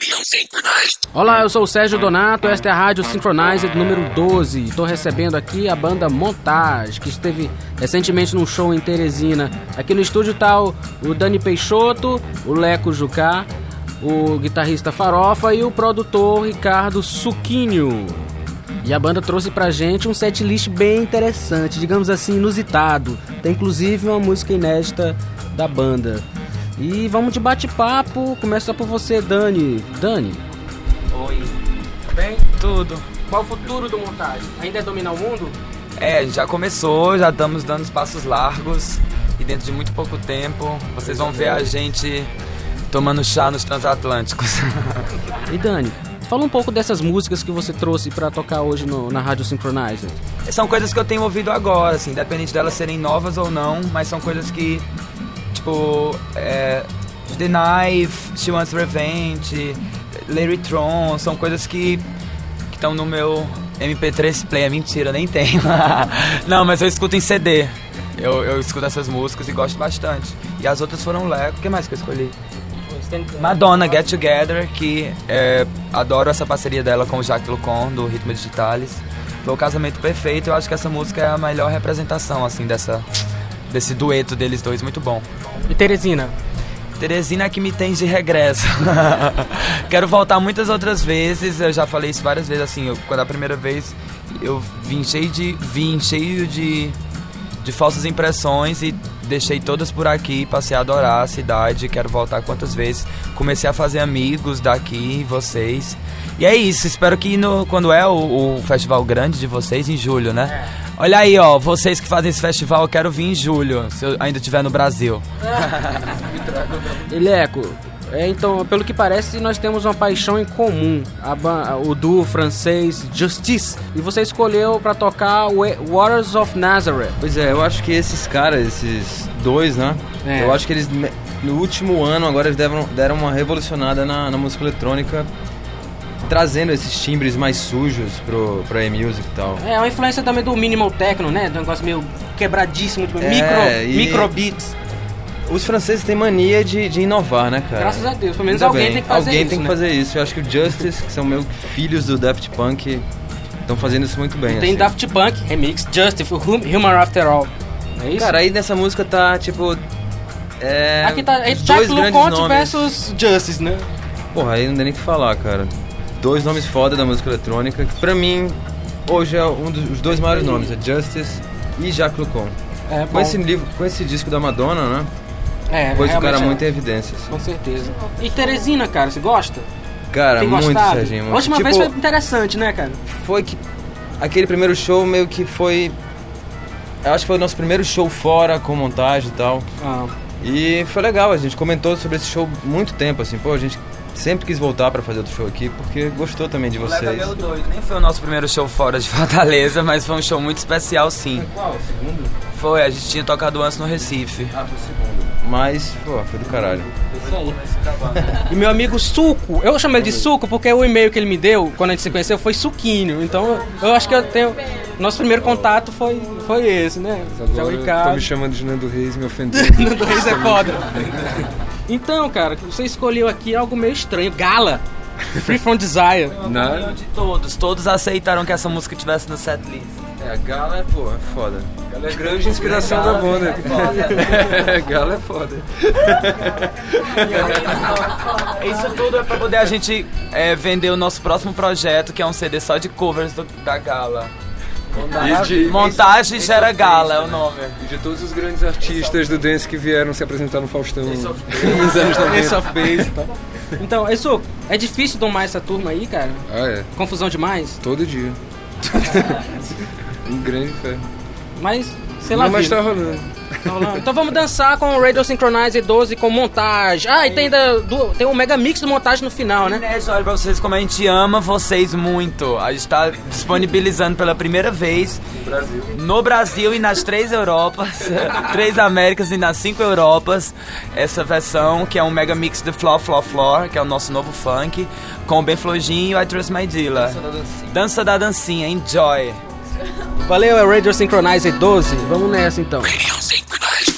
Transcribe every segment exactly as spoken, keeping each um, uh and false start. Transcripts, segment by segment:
Olá, eu sou o Sérgio Donato, esta é a Rádio Synchronized número doze. Estou recebendo aqui a banda Montage, que esteve recentemente num show em Teresina. Aqui no estúdio está o, o Dani Peixoto, o Leco Jucá, o guitarrista Farofa e o produtor Ricardo Suquinho. E a banda trouxe pra gente um setlist bem interessante, digamos assim, inusitado. Tem inclusive uma música inédita da banda. E vamos de bate-papo, começa por você, Dani. Dani. Oi. Bem? Tudo. Qual o futuro do Montage? Ainda é dominar o mundo? É, a gente já começou, já estamos dando passos largos e dentro de muito pouco tempo vocês vão ver a gente tomando chá nos transatlânticos. E Dani, fala um pouco dessas músicas que você trouxe pra tocar hoje no, na Rádio Synchronized. São coisas que eu tenho ouvido agora, assim, independente delas serem novas ou não, mas são coisas que, tipo, é, The Knife, She Wants Revenge, Larry Tron, são coisas que estão no meu M P três player. Mentira, nem tenho. Não, mas eu escuto em C D. Eu, eu escuto essas músicas e gosto bastante. E as outras foram Leco. O que mais que eu escolhi? Madonna, Get Together, que é, adoro essa parceria dela com o Jacques Lucon, do Ritmo Digitalis. Foi o casamento perfeito. Eu acho que essa música é a melhor representação, assim, dessa, desse dueto deles dois, muito bom. E Teresina? Teresina é que me tem de regresso. Quero voltar muitas outras vezes. Eu já falei isso várias vezes, assim, eu, quando a primeira vez eu vim cheio de, vim cheio de, de falsas impressões e deixei todas por aqui, passei a adorar a cidade, quero voltar quantas vezes. Comecei a fazer amigos daqui, vocês. E é isso, espero que no, quando é o, o festival grande de vocês, em julho, né? É. Olha aí, ó, vocês que fazem esse festival, eu quero vir em julho, se eu ainda estiver no Brasil. E Leco, é, então, pelo que parece, nós temos uma paixão em comum, a, o duo francês Justice, e você escolheu pra tocar o Waters of Nazareth. Pois é, eu acho que esses caras, esses dois, né, é. eu acho que eles, no último ano, agora eles deram, deram uma revolucionada na, na música eletrônica, trazendo esses timbres mais sujos pro, pro E-Music e tal. É, uma influência também do minimal techno, né, do negócio meio quebradíssimo, tipo, é, micro, e... micro beats. Os franceses têm mania de, de inovar, né, cara? Graças a Deus, pelo menos alguém tem que fazer alguém isso, tem né? que fazer isso. Eu acho que o Justice, que são meus filhos do Daft Punk, estão fazendo isso muito bem. Tem assim. Daft Punk, remix, Justice, Human After All. É isso? Cara, aí nessa música tá, tipo... É, aqui tá Jacques Lucon versus Justice, né? Porra, aí não tem nem o que falar, cara. Dois nomes foda da música eletrônica, que pra mim, hoje é um dos dois maiores nomes, é Justice e Jacques Lucon. É, com, esse livro, com esse disco da Madonna, né? É, pôs o cara é, muito em evidência. Assim. Com certeza. E Teresina, cara, você gosta? Cara, tem muito, gostado? Serginho. Muito. A última tipo, vez foi interessante, né, cara? Foi que aquele primeiro show meio que foi... Eu acho que foi o nosso primeiro show fora, com montagem e tal. Ah. E foi legal, a gente comentou sobre esse show muito tempo, assim, pô, a gente sempre quis voltar pra fazer outro show aqui, porque gostou também de vocês. Leva meu doido. Nem foi o nosso primeiro show fora de Fortaleza, mas foi um show muito especial, sim. Foi qual? O segundo? Foi, a gente tinha tocado antes no Recife. Ah, foi o segundo. Mas, pô, foi do caralho. Isso aí. E meu amigo Suco, eu chamo ele de Suco porque o e-mail que ele me deu, quando a gente se conheceu, foi Suquinho. Então, eu acho que eu tenho... Nosso primeiro contato foi, foi esse, né? Já o Ricardo. Tá me chamando de Nando Reis, me ofendendo. Nando Reis é foda. Então, cara, você escolheu aqui algo meio estranho. Gala. Free From Desire. Não, de todos. Todos aceitaram que essa música tivesse no setlist. É, a Gala é, pô, é foda. Gala é grande inspiração da banda. É, Gala é foda. Isso tudo é pra poder a gente é, vender o nosso próximo projeto, que é um C D só de covers do, da Gala. Montagem, Montagem Gera Gala é o nome. E de todos os grandes artistas do dance que vieram se apresentar no Faustão nos anos noventa. Ace of Base. Então, isso é difícil domar essa turma aí, cara? Ah, é. Confusão demais? Todo dia. Um grande fé. Mas, sei lá. Não, mas tá rolando. Tá rolando. Então vamos dançar com o Radio Synchronizer doze com Montagem. Ah, e tem, ainda do, tem um mega mix do Montagem no final, né? Inês, olha pra vocês como a gente ama vocês muito. A gente tá disponibilizando pela primeira vez no Brasil, no Brasil e nas três Europas, três Américas e nas cinco Europas, essa versão que é um mega mix de Floor, Floor, Floor, que é o nosso novo funk, com o Ben Flojinho e I Trust My Dealer. Dança da dancinha. Dança da dancinha, enjoy. Valeu, é Radio Synchronizer doze. Vamos nessa então. Radio Synchronizer.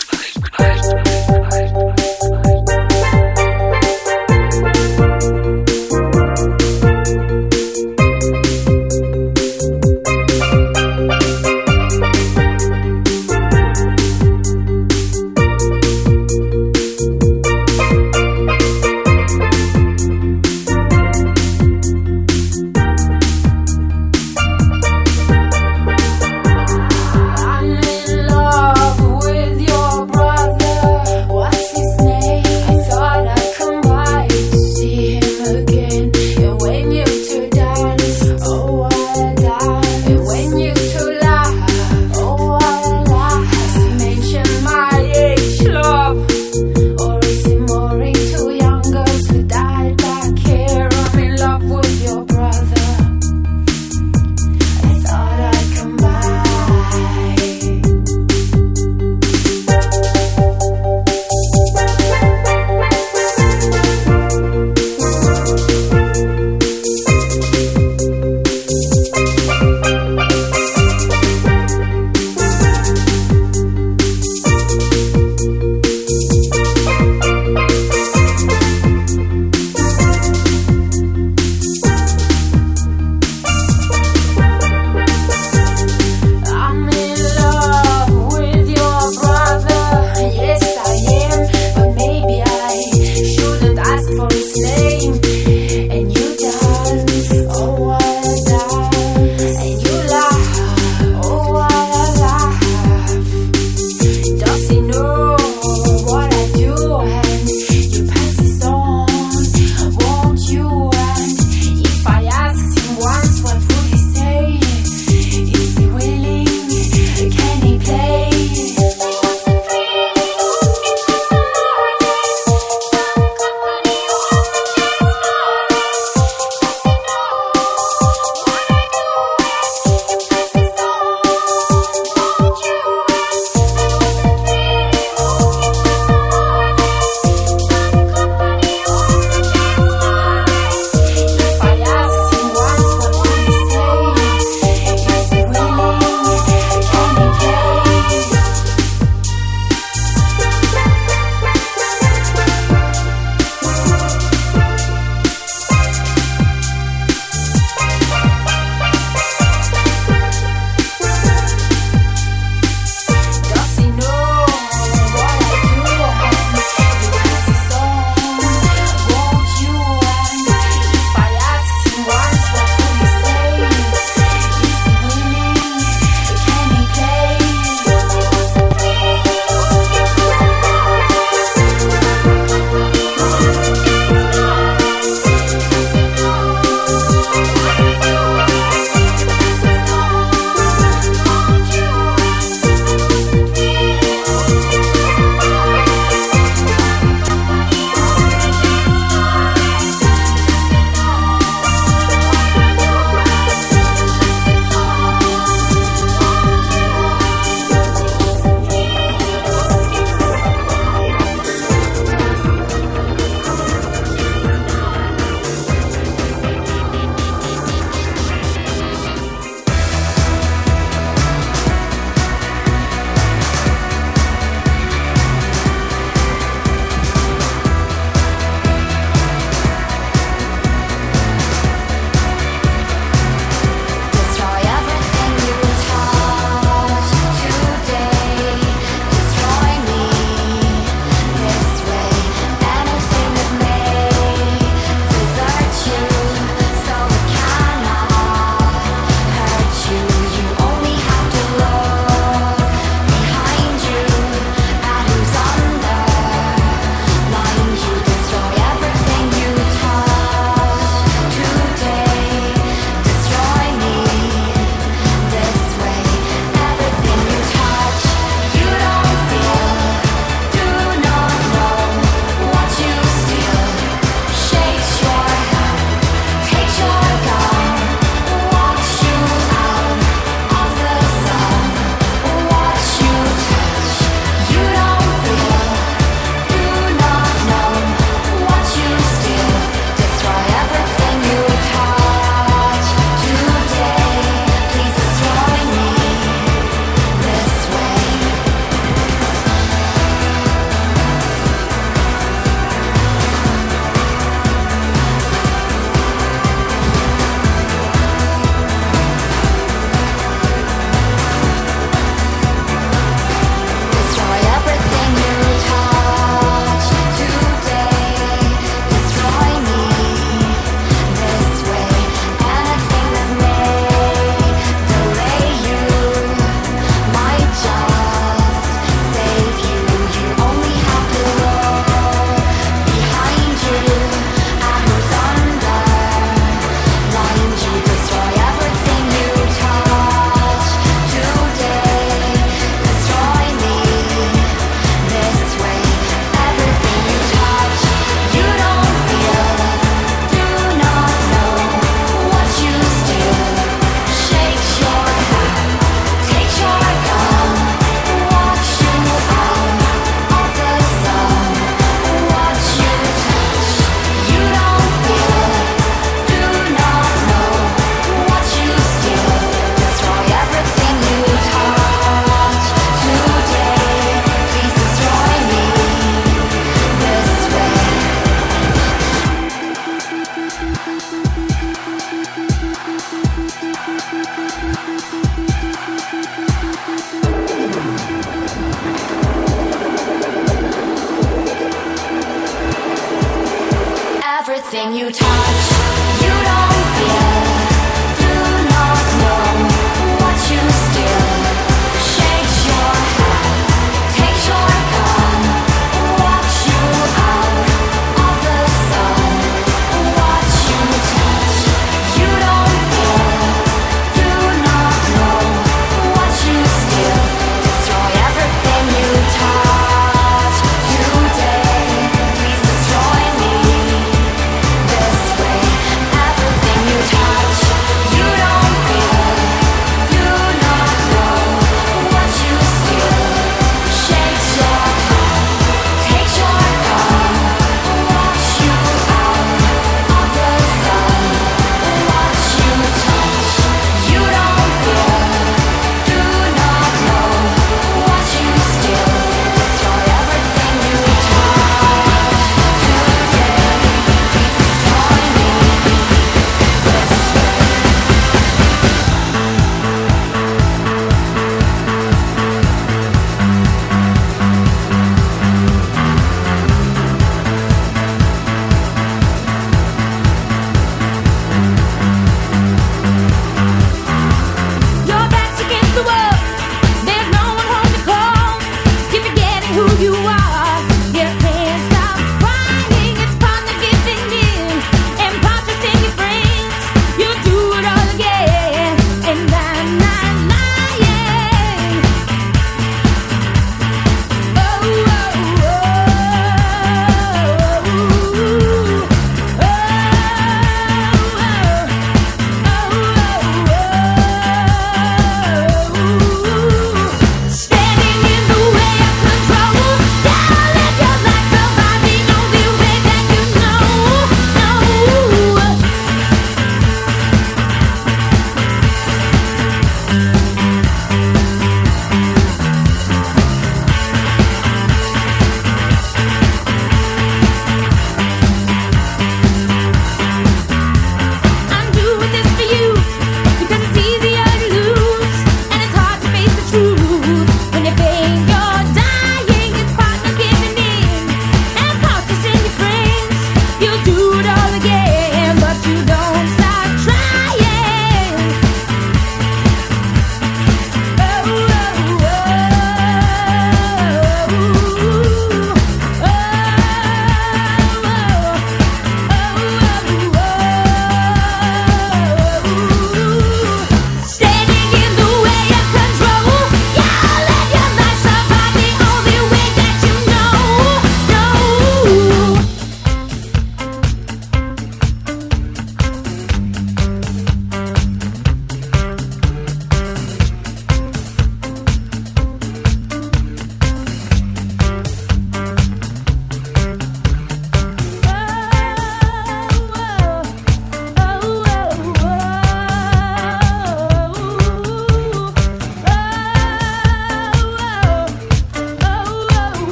you touch, you don't feel, do not know what you steal. Shakes your hand, takes your gun, walks you out of the sun. What you touch, you don't feel, do not know what you steal. Destroy everything you touch today. Please destroy me this way. Everything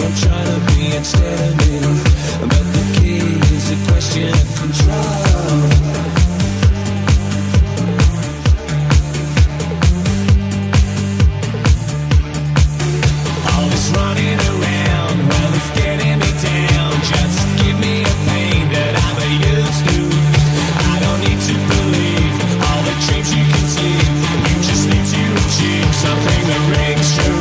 I'm trying to be instead of me. But the key is a question of control. All this running around, well, it's getting me down. Just give me a pain that I'm used to. I don't need to believe all the dreams you conceive. You just need to achieve something that rings true.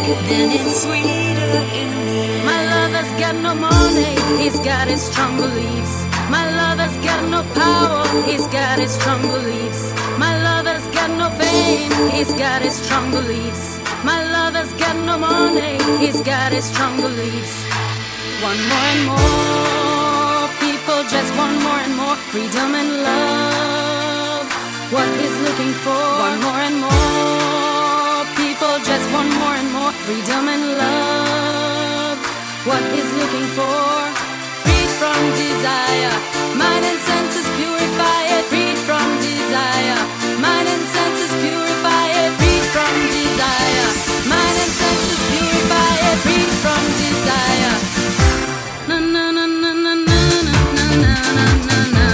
then it's sweeter in there. My lover's got no money, he's got his strong beliefs. My lover's got no power, he's got his strong beliefs. My lover's got no fame, he's got his strong beliefs. My lover's got no money, he's got his strong beliefs. One more and more, people just want more and more freedom and love. What he's looking for, one more and more, people just want more and more freedom and love. What he's looking for, freed from desire, mind and senses purify it, freed from desire, mind and senses purify it, freed from desire, mind and senses purify it, freed from desire. Na na na na na na na na na na na.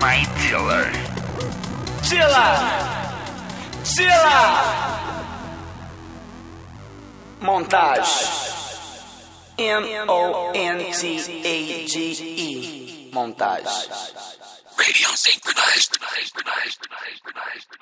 My Dealer. Tila! Tila! Montage. M O N T A G E. Montage. Radio synchronized.